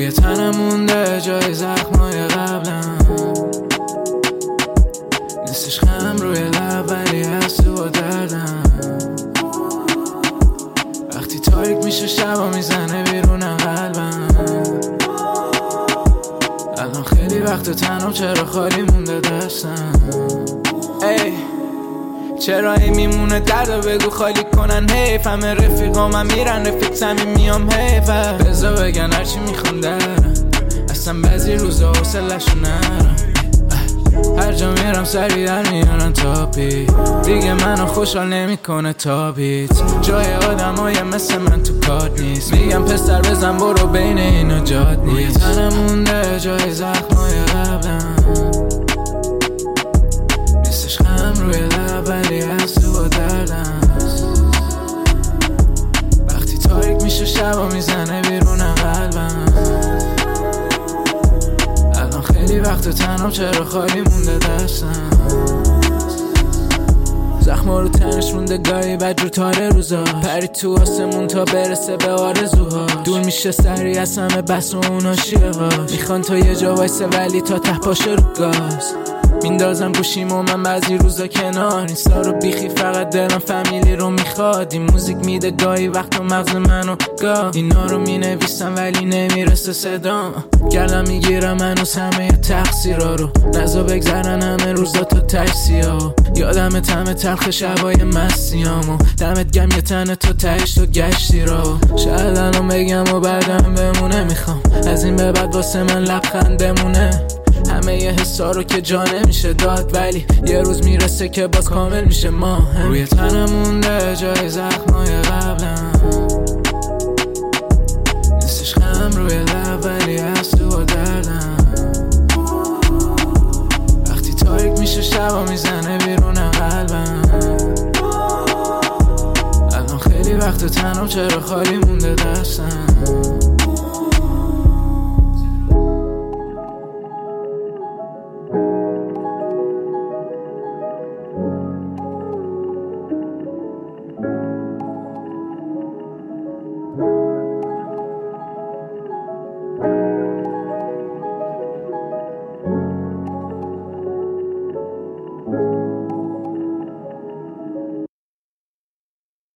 روی تنم مونده جای زخمای قبلم، نیستش خم روی لب ولی هست تو دردم. وقتی تاریک میشه شبا میزنه بیرون قلبم، الان خیلی وقت تنم چرا خالی مونده دستم. ای چرا این میمونه دردو بگو خالی کنن حیف، همه رفیقامم میرن رفیق زمین میام حیفه. بذار بگن هرچی میخوان درم، اصلا بعضی روزا حوصله‌شو نرم. هر جا میرم سری در میارن تاپی، دیگه منو خوشحال نمیکنه تابیت. جای آدمای مثل من تو کات نیست، میگم پسر بزن برو بین اینا جات نیست. روی تنم مونده جای زخمای قبلم، نیستش خم روی لب ولی هست تو دردم. وقتی تاریک میشه شبا میزنه بیرون قلبم، الان خیلی وقت تنم چرا خالی مونده دستم. زخما رو تنش مونده گاهی بد رو تاره روزا، پرید تو آسمون تا برسه به آرزوها. دور میشه سری از همه بس و اونا شیره هاش، میخوان تا یه جا وایسه ولی تا ته پاشه رو گاز. میندازم گوشیم و من بعضی روزا کنار اینستا رو بیخی، فقط دلم فامیلی رو میخواد. این موزیک میده گاهی وقت و مغز منو گاه، اینا رو مینویسم ولی نمیرسه صدام. گردم میگیرم هنوز همه تقصیرا رو، نزا بگذرن همه روزا تو تکسیا. یادم تمه تلخ شبای مسیامو، دمت گم یه تنه تو تهش تو گشتی را. شاید الان بگم و بعدم بمونه، میخوام از این به بعد واسه من لبخند بمونه. همه یه حسا رو که جا نمیشه داد، ولی یه روز میرسه که باز کامل میشه ما هم. روی تنم مونده جای زخمای قبلم، نیستش خم روی لب ولی هست تو دردم. وقتی تاریک میشه شبا میزنه بیرون قلبم، الان خیلی وقت تنم چرا خالی مونده دستم.